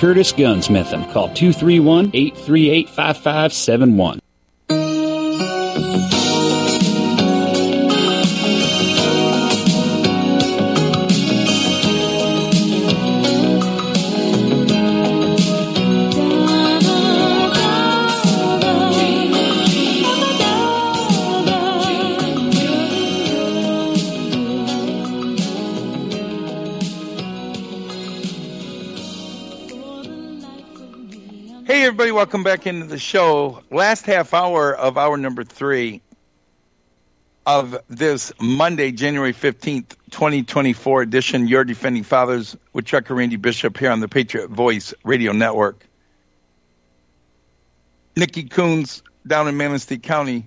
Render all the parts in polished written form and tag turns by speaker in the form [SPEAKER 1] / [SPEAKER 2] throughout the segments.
[SPEAKER 1] Curtis Gunsmithing. Call 231-838-5571.
[SPEAKER 2] Hey, everybody, welcome back into the show. Last half hour of hour number 3 of this Monday, January 15th, 2024 edition, Your Defending Fathers with Chuck and Randy Bishop here on the Patriot Voice Radio Network. Nikki Coons down in Manistee County.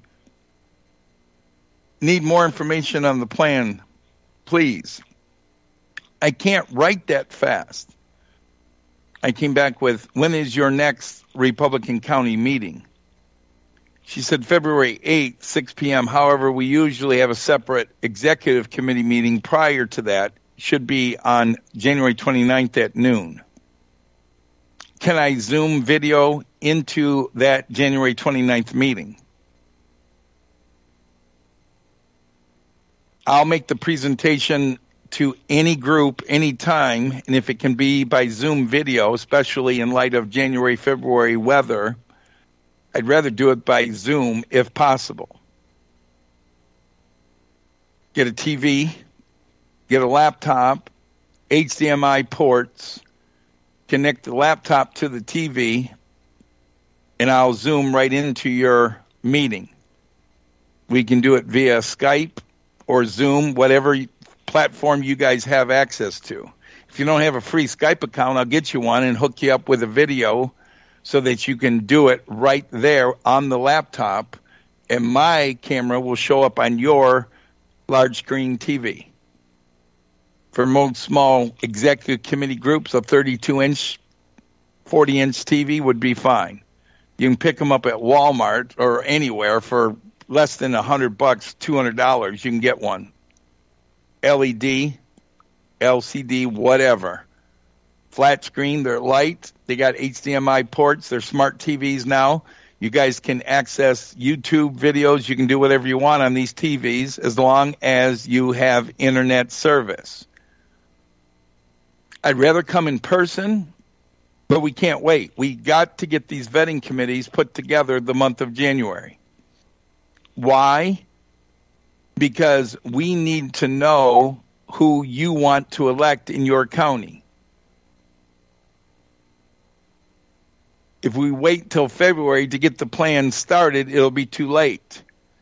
[SPEAKER 2] Need more information on the plan, please. I can't write that fast. I came back with, when is your next Republican County meeting? She said February 8th, 6 p.m. However, we usually have a separate executive committee meeting prior to that. Should be on January 29th at noon. Can I Zoom video into that January 29th meeting? I'll make the presentation to any group, anytime, and if it can be by Zoom video, especially in light of January, February weather, I'd rather do it by Zoom if possible. Get a TV, get a laptop, HDMI ports, connect the laptop to the TV, and I'll Zoom right into your meeting. We can do it via Skype or Zoom, whatever platform you guys have access to. If you don't have a free Skype account, I'll get you one and hook you up with a video so that you can do it right there on the laptop, and my camera will show up on your large screen TV. For most small executive committee groups, a 32-inch, 40-inch TV would be fine. You can pick them up at Walmart or anywhere for less than $100, $200. You can get one. LED, LCD, whatever. Flat screen, they're light. They got HDMI ports. They're smart TVs now. You guys can access YouTube videos. You can do whatever you want on these TVs as long as you have internet service. I'd rather come in person, but we can't wait. We got to get these vetting committees put together the month of January. Why? Because we need to know who you want to elect in your county. If we wait till February to get the plan started, it'll be too late.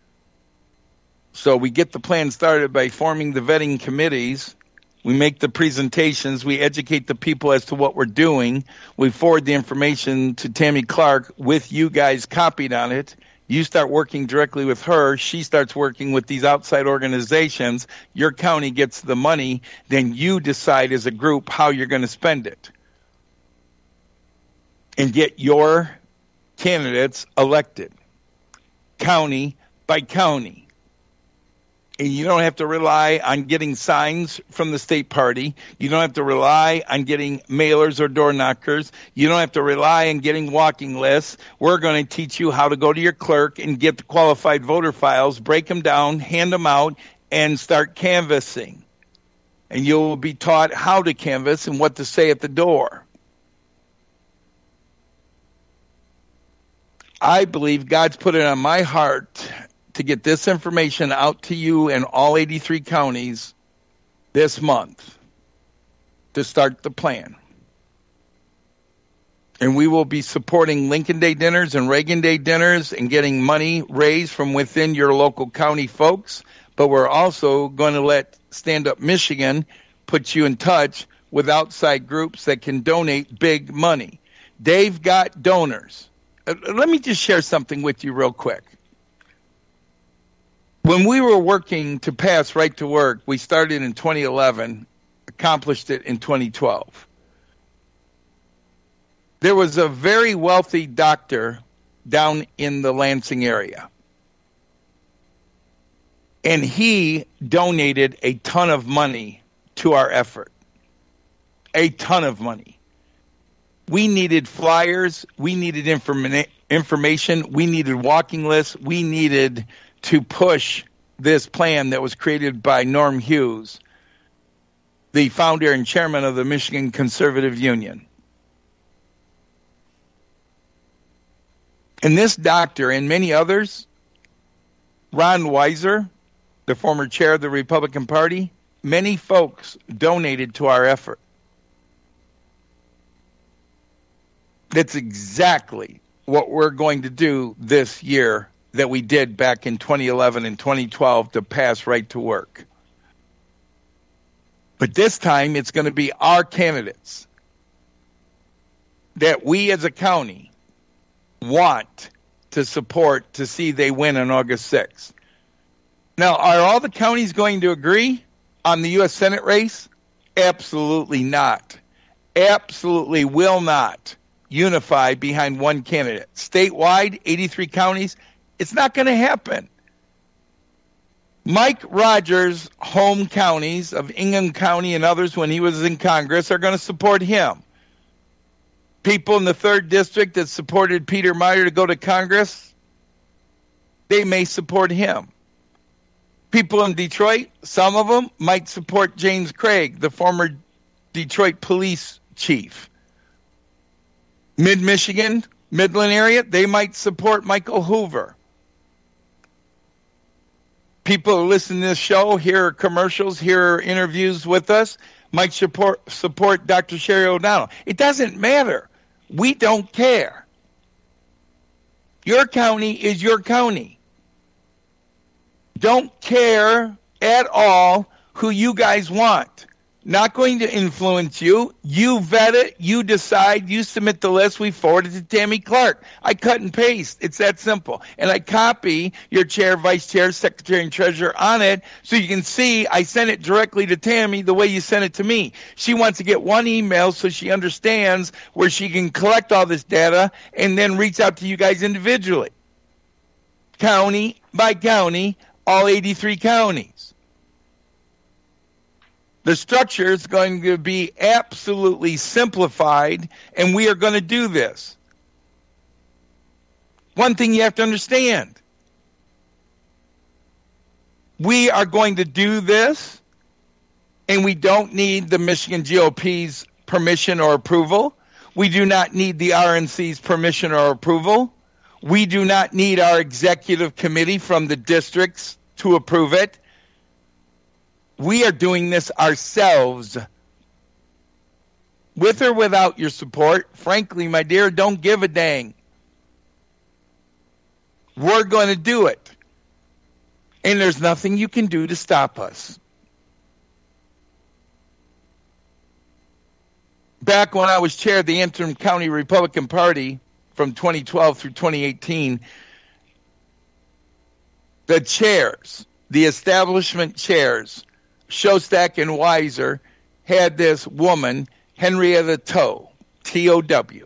[SPEAKER 2] So we get the plan started by forming the vetting committees. We make the presentations. We educate the people as to what we're doing. We forward the information to Tammy Clark with you guys copied on it. You start working directly with her. She starts working with these outside organizations. Your county gets the money. Then you decide as a group how you're going to spend it and get your candidates elected, county by county. And you don't have to rely on getting signs from the state party. You don't have to rely on getting mailers or door knockers. You don't have to rely on getting walking lists. We're going to teach you how to go to your clerk and get the qualified voter files, break them down, hand them out, and start canvassing. And you'll be taught how to canvass and what to say at the door. I believe God's put it on my heart to get this information out to you in all 83 counties this month to start the plan. And we will be supporting Lincoln Day dinners and Reagan Day dinners and getting money raised from within your local county folks. But we're also going to let Stand Up Michigan put you in touch with outside groups that can donate big money. They've got donors. Let me just share something with you real quick. When we were working to pass Right to Work, we started in 2011, accomplished it in 2012. There was a very wealthy doctor down in the Lansing area, and he donated a ton of money to our effort, a ton of money. We needed flyers. We needed information. We needed walking lists. We needed to push this plan that was created by Norm Hughes, the founder and chairman of the Michigan Conservative Union. And this doctor and many others, Ron Weiser, the former chair of the Republican Party, many folks donated to our effort. That's exactly what we're going to do this year that we did back in 2011 and 2012 to pass right to work. But this time it's going to be our candidates that we as a county want to support to see they win on August 6th. Now, are all the counties going to agree on the U.S. Senate race? Absolutely not. Absolutely will not unify behind one candidate. Statewide, 83 counties, it's not going to happen. Mike Rogers' home counties of Ingham County and others when he was in Congress are going to support him. People in the 3rd District that supported Peter Meyer to go to Congress, they may support him. People in Detroit, some of them might support James Craig, the former Detroit police chief. Mid-Michigan, Midland area, they might support Michael Hoover. People who listen to this show, hear commercials, hear interviews with us, might support Dr. Sherry O'Donnell. It doesn't matter. We don't care. Your county is your county. Don't care at all who you guys want. Not going to influence you. You vet it. You decide. You submit the list. We forward it to Tammy Clark. I cut and paste. It's that simple. And I copy your chair, vice chair, secretary, and treasurer on it so you can see I sent it directly to Tammy the way you sent it to me. She wants to get one email so she understands where she can collect all this data and then reach out to you guys individually. County by county, all 83 counties. The structure is going to be absolutely simplified, and we are going to do this. One thing you have to understand, we are going to do this, and we don't need the Michigan GOP's permission or approval. We do not need the RNC's permission or approval. We do not need our executive committee from the districts to approve it. We are doing this ourselves. With or without your support, frankly, my dear, don't give a dang. We're going to do it. And there's nothing you can do to stop us. Back when I was chair of the interim county Republican Party from 2012 through 2018, the chairs, the establishment chairs, Shostak and Weiser, had this woman, Henrietta Tow, T-O-W.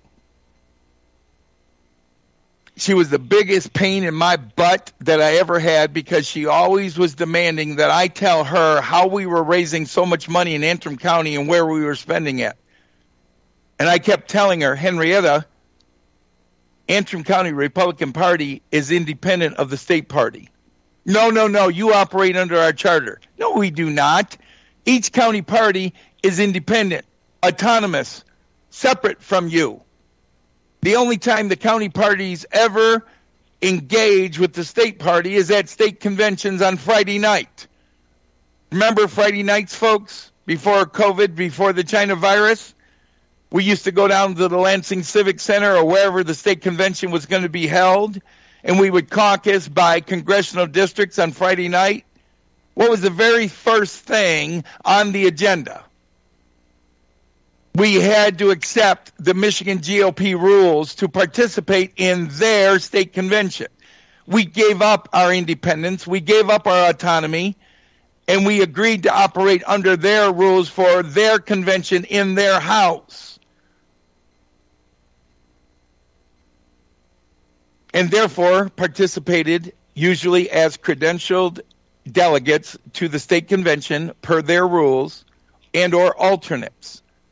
[SPEAKER 2] She was the biggest pain in my butt that I ever had because she always was demanding that I tell her how we were raising so much money in Antrim County and where we were spending it. And I kept telling her, Henrietta, Antrim County Republican Party is independent of the state party. No, you operate under our charter. No, we do not. Each county party is independent, autonomous, separate from you. The only time the county parties ever engage with the state party is at state conventions on Friday night. Remember Friday nights, folks, before COVID, before the China virus? We used to go down to the Lansing Civic Center or wherever the state convention was going to be held, and we would caucus by congressional districts on Friday night. What was the very first thing on the agenda? We had to accept the Michigan GOP rules to participate in their state convention. We gave up our independence, we gave up our autonomy, and we agreed to operate under their rules for their convention in their house. And therefore participated usually as credentialed delegates to the state convention per their rules and or alternates.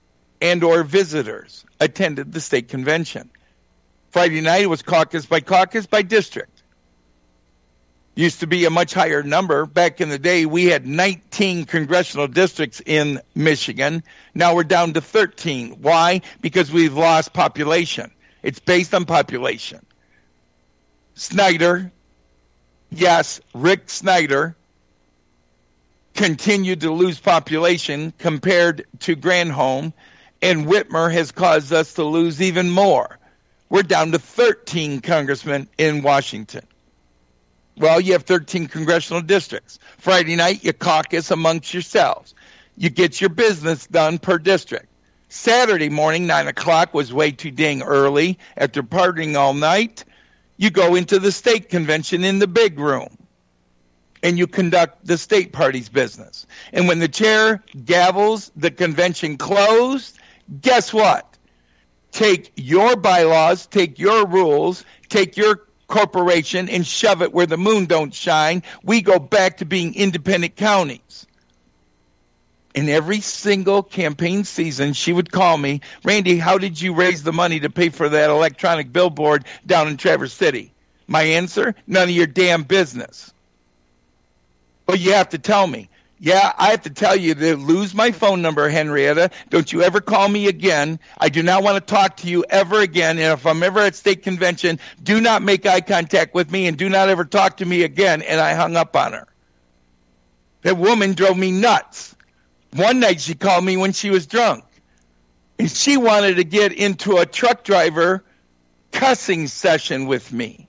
[SPEAKER 2] and or visitors attended the state convention. Friday night it was caucus by district. Used to be a much higher number. Back in the day, we had 19 congressional districts in Michigan. Now we're down to 13. Why? Because we've lost population. It's based on population. Snyder, yes, Rick Snyder, continued to lose population compared to Granholm, and Whitmer has caused us to lose even more. We're down to 13 congressmen in Washington. Well, you have 13 congressional districts. Friday night, you caucus amongst yourselves. You get your business done per district. Saturday morning, 9 o'clock, was way too dang early. After partying all night, you go into the state convention in the big room, and you conduct the state party's business. And when the chair gavels the convention closed, guess what? Take your bylaws, take your rules, take your corporation and shove it where the moon don't shine. We go back to being independent counties. And every single campaign season, she would call me, Randy, how did you raise the money to pay for that electronic billboard down in Traverse City? My answer, none of your damn business. But you have to tell me. Yeah, I have to tell you to lose my phone number, Henrietta. Don't you ever call me again. I do not want to talk to you ever again. And if I'm ever at state convention, do not make eye contact with me and do not ever talk to me again. And I hung up on her. That woman drove me nuts. One night she called me when she was drunk. And she wanted to get into a truck driver cussing session with me.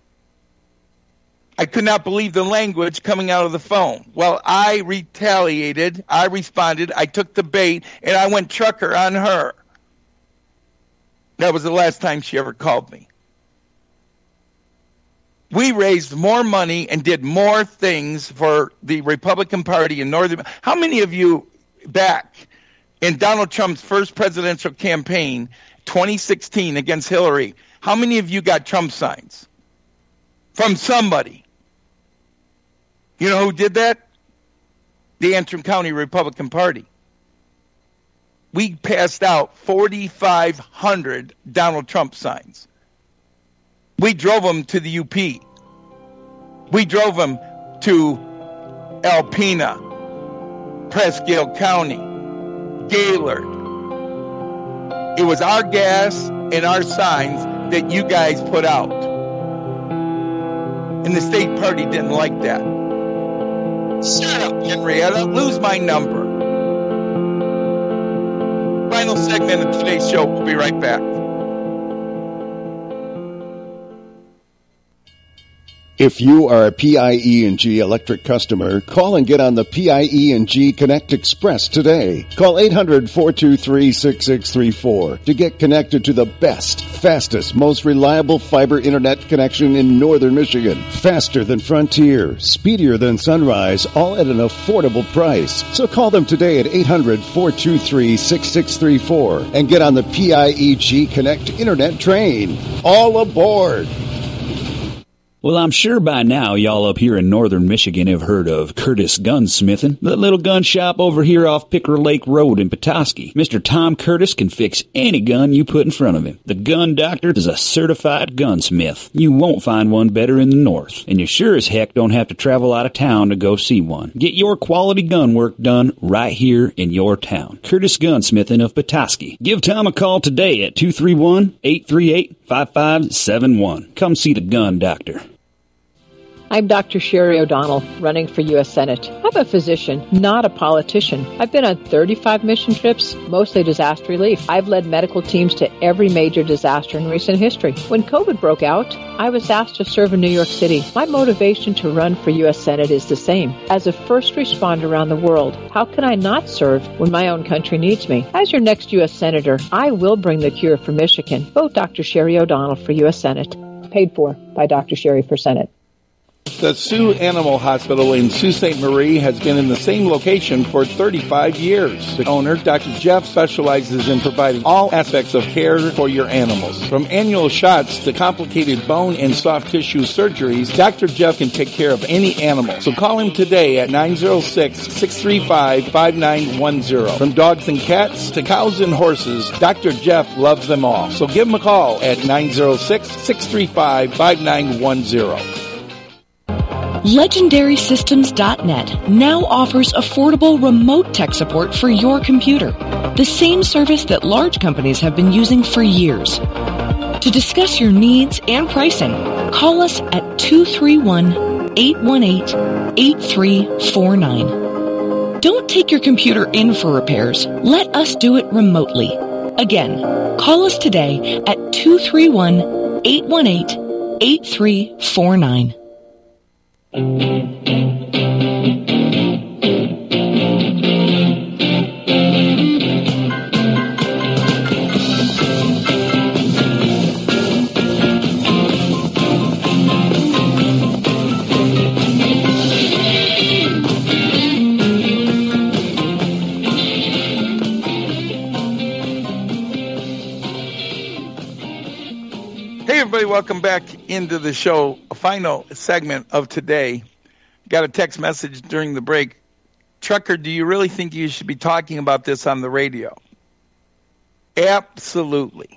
[SPEAKER 2] I could not believe the language coming out of the phone. Well, I retaliated. I responded. I took the bait, and I went trucker on her. That was the last time she ever called me. We raised more money and did more things for the Republican Party in Northern. How many of you back in Donald Trump's first presidential campaign, 2016 against Hillary, how many of you got Trump signs? From somebody. You know who did that? The Antrim County Republican Party. We passed out 4,500 Donald Trump signs. We drove them to the UP. We drove them to Alpena, Presque County, Gaylord. It was our gas and our signs that you guys put out. And the state party didn't like that. Shut up, Henrietta. Lose my number. Final segment of today's show. We'll be right back.
[SPEAKER 3] If you are a PIE&G electric customer, call and get on the PIE&G Connect Express today. Call 800-423-6634 to get connected to the best, fastest, most reliable fiber internet connection in northern Michigan. Faster than Frontier, speedier than Sunrise, all at an affordable price. So call them today at 800-423-6634 and get on the PIEG Connect internet train. All aboard!
[SPEAKER 1] Well, I'm sure by now y'all up here in northern Michigan have heard of Curtis Gunsmithing, that little gun shop over here off Picker Lake Road in Petoskey. Mr. Tom Curtis can fix any gun you put in front of him. The Gun Doctor is a certified gunsmith. You won't find one better in the north, and you sure as heck don't have to travel out of town to go see one. Get your quality gun work done right here in your town. Curtis Gunsmithing of Petoskey. Give Tom a call today at 231-838-5571. Come see the Gun Doctor.
[SPEAKER 4] I'm Dr. Sherry O'Donnell, running for U.S. Senate. I'm a physician, not a politician. I've been on 35 mission trips, mostly disaster relief. I've led medical teams to every major disaster in recent history. When COVID broke out, I was asked to serve in New York City. My motivation to run for U.S. Senate is the same. As a first responder around the world, how can I not serve when my own country needs me? As your next U.S. Senator, I will bring the cure for Michigan. Vote Dr. Sherry O'Donnell for U.S. Senate. Paid for by Dr. Sherry for Senate.
[SPEAKER 5] The Sioux Animal Hospital in Sault Ste. Marie has been in the same location for 35 years. The owner, Dr. Jeff, specializes in providing all aspects of care for your animals. From annual shots to complicated bone and soft tissue surgeries, Dr. Jeff can take care of any animal. So call him today at 906-635-5910. From dogs and cats to cows and horses, Dr. Jeff loves them all. So give him a call at 906-635-5910.
[SPEAKER 6] LegendarySystems.net now offers affordable remote tech support for your computer, the same service that large companies have been using for years. To discuss your needs and pricing, call us at 231-818-8349. Don't take your computer in for repairs. Let us do it remotely. Again, call us today at 231-818-8349.
[SPEAKER 2] Hey, everybody, welcome back into the show. A final segment of today. Got a text message during the break. Trucker, do you really think you should be talking about this on the radio? Absolutely.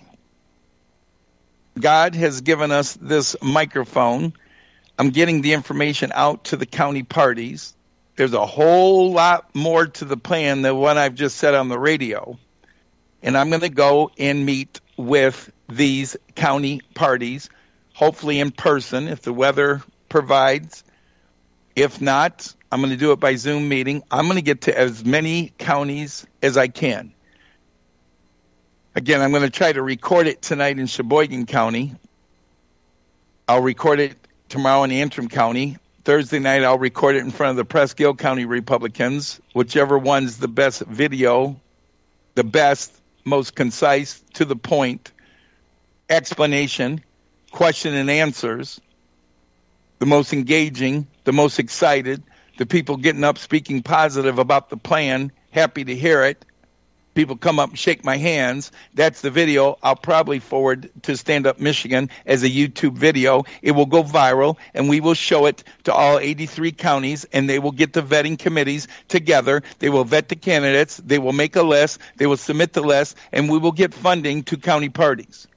[SPEAKER 2] God has given us this microphone. I'm getting the information out to the county parties. There's a whole lot more to the plan than what I've just said on the radio. And I'm going to go and meet with these county parties, hopefully in person if the weather provides. If not, I'm going to do it by Zoom meeting. I'm going to get to as many counties as I can. Again, I'm going to try to record it tonight in Sheboygan County. I'll record it tomorrow in Antrim County. Thursday night, I'll record it in front of the Presque Isle County Republicans, whichever one's the best video, the best, most concise, to the point, explanation, question and answers, the most engaging, the most excited, the people getting up speaking positive about the plan, happy to hear it. People come up and shake my hands. That's the video I'll probably forward to Stand Up Michigan as a YouTube video. It will go viral, and we will show it to all 83 counties, and they will get the vetting committees together. They will vet the candidates. They will make a list. They will submit the list, and we will get funding to county parties.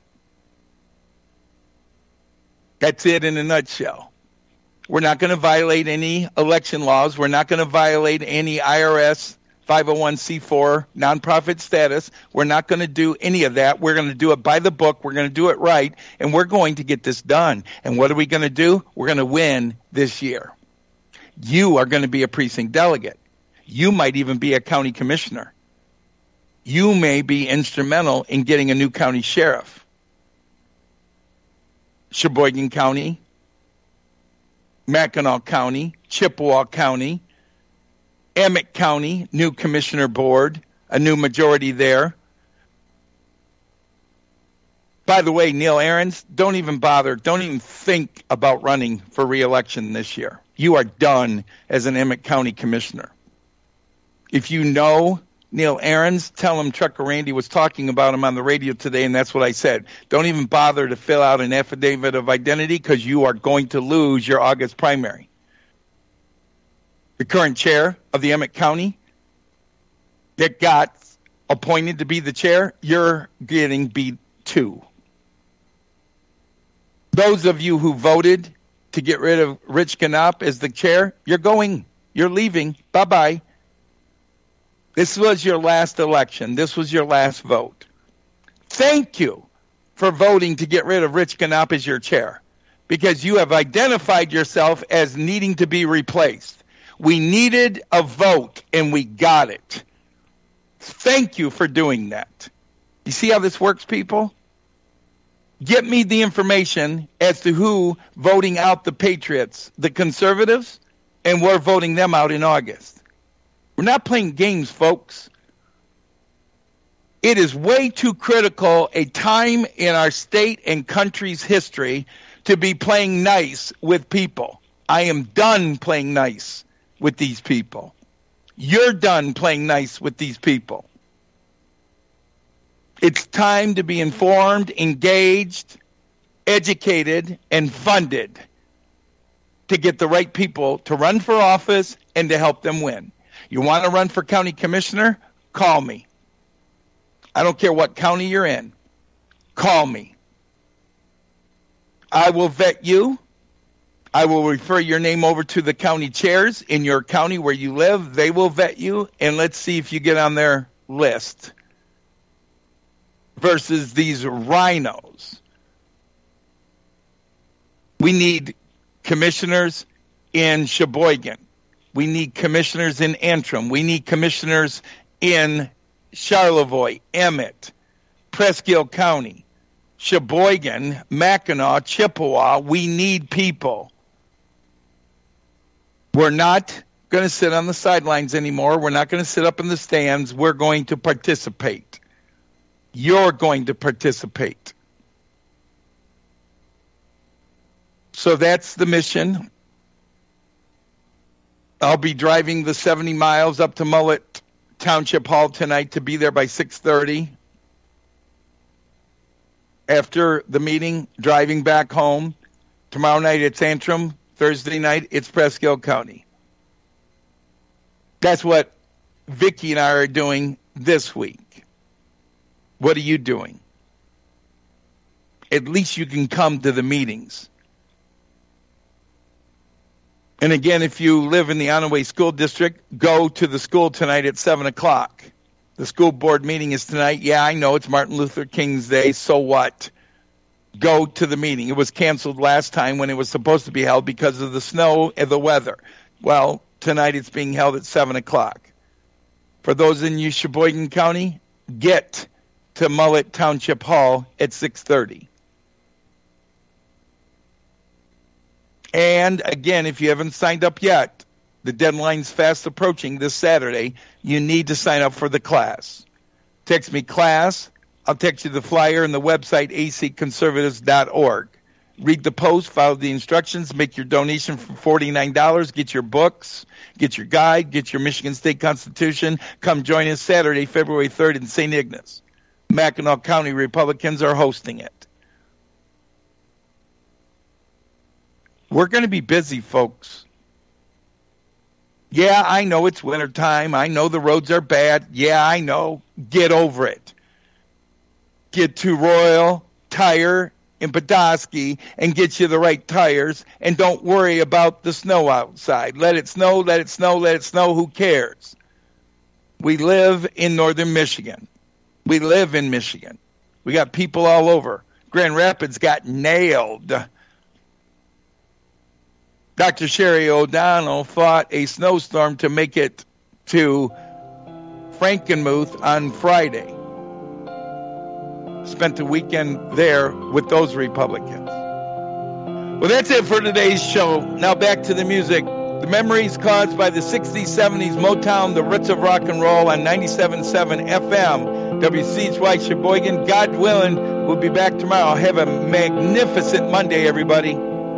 [SPEAKER 2] That's it in a nutshell. We're not going to violate any election laws. We're not going to violate any IRS 501c4 nonprofit status. We're not going to do any of that. We're going to do it by the book. We're going to do it right, and we're going to get this done. And what are we going to do? We're going to win this year. You are going to be a precinct delegate. You might even be a county commissioner. You may be instrumental in getting a new county sheriff. Sheboygan County, Mackinac County, Chippewa County, Emmett County, new commissioner board, a new majority there. By the way, Neil Ahrens, don't even bother. Don't even think about running for re-election this year. You are done as an Emmett County commissioner. If you know Neil Ahrens, tell him Trucker Randy was talking about him on the radio today, and that's what I said. Don't even bother to fill out an affidavit of identity because you are going to lose your August primary. The current chair of the Emmett County that got appointed to be the chair, you're getting beat too. Those of you who voted to get rid of Rich Knapp as the chair, you're leaving. Bye-bye. This was your last election. This was your last vote. Thank you for voting to get rid of Rich Knapp as your chair, because you have identified yourself as needing to be replaced. We needed a vote, and we got it. Thank you for doing that. You see how this works, people? Get me the information as to who voting out the Patriots, the conservatives, and we're voting them out in August. We're not playing games, folks. It is way too critical a time in our state and country's history to be playing nice with people. I am done playing nice with these people. You're done playing nice with these people. It's time to be informed, engaged, educated, and funded to get the right people to run for office and to help them win. You want to run for county commissioner? Call me. I don't care what county you're in. Call me. I will vet you. I will refer your name over to the county chairs in your county where you live. They will vet you, and let's see if you get on their list versus these rhinos. We need commissioners in Sheboygan. We need commissioners in Antrim. We need commissioners in Charlevoix, Emmett, Presque Isle County, Sheboygan, Mackinac, Chippewa. We need people. We're not going to sit on the sidelines anymore. We're not going to sit up in the stands. We're going to participate. You're going to participate. So that's the mission. I'll be driving the 70 miles up to Mullet Township Hall tonight to be there by 6:30. After the meeting, driving back home. Tomorrow night it's Antrim. Thursday night it's Presque Isle County. That's what Vicki and I are doing this week. What are you doing? At least you can come to the meetings. And again, if you live in the Onaway School District, go to the school tonight at 7 o'clock. The school board meeting is tonight. Yeah, I know it's Martin Luther King's Day. So what? Go to the meeting. It was canceled last time when it was supposed to be held because of the snow and the weather. Well, tonight it's being held at 7 o'clock. For those in you Sheboygan County, get to Mullet Township Hall at 6:30. And again, if you haven't signed up yet, the deadline's fast approaching this Saturday. You need to sign up for the class. Text me class. I'll text you the flyer and the website, acconservatives.org. Read the post, follow the instructions, make your donation for $49, get your books, get your guide, get your Michigan State Constitution. Come join us Saturday, February 3rd in St. Ignace. Mackinac County Republicans are hosting it. We're going to be busy, folks. Yeah, I know it's wintertime. I know the roads are bad. Yeah, I know. Get over it. Get to Royal Tire in Petoskey and get you the right tires, and don't worry about the snow outside. Let it snow, let it snow, let it snow. Who cares? We live in northern Michigan. We live in Michigan. We got people all over. Grand Rapids got nailed. Dr. Sherry O'Donnell fought a snowstorm to make it to Frankenmuth on Friday. Spent the weekend there with those Republicans. Well, that's it for today's show. Now back to the music. The memories caused by the 60s, 70s, Motown, the roots of rock and roll on 97.7 FM, WCHY Sheboygan. God willing, we'll be back tomorrow. Have a magnificent Monday, everybody.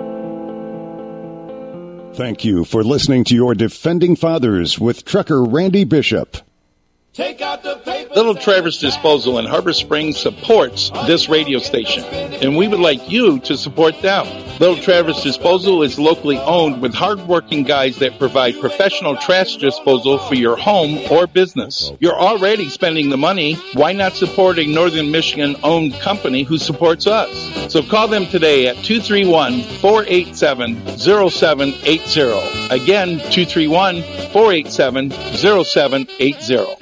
[SPEAKER 3] Thank you for listening to your Defending Fathers with Trucker Randy Bishop.
[SPEAKER 5] Take out the paper. Little Traverse Disposal in Harbor Springs supports this radio station, and we would like you to support them. Little Traverse Disposal is locally owned with hardworking guys that provide professional trash disposal for your home or business. You're already spending the money. Why not support a Northern Michigan-owned company who supports us? So call them today at 231-487-0780. Again, 231-487-0780.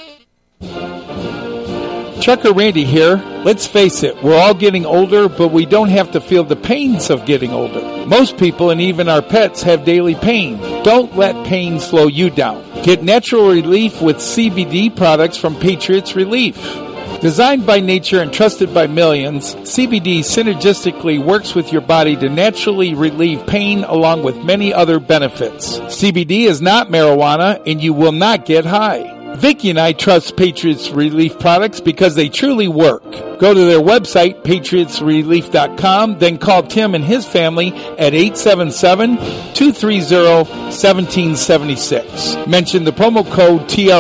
[SPEAKER 7] Trucker Randy here. Let's face it, we're all getting older, but we don't have to feel the pains of getting older. Most people and even our pets have daily pain. Don't let pain slow you down. Get natural relief with CBD products from Patriots Relief. Designed by nature and trusted by millions, CBD synergistically works with your body to naturally relieve pain along with many other benefits. CBD is not marijuana and you will not get high. Vicki and I trust Patriots Relief products because they truly work. Go to their website, patriotsrelief.com, then call Tim and his family at 877-230-1776. Mention the promo code TR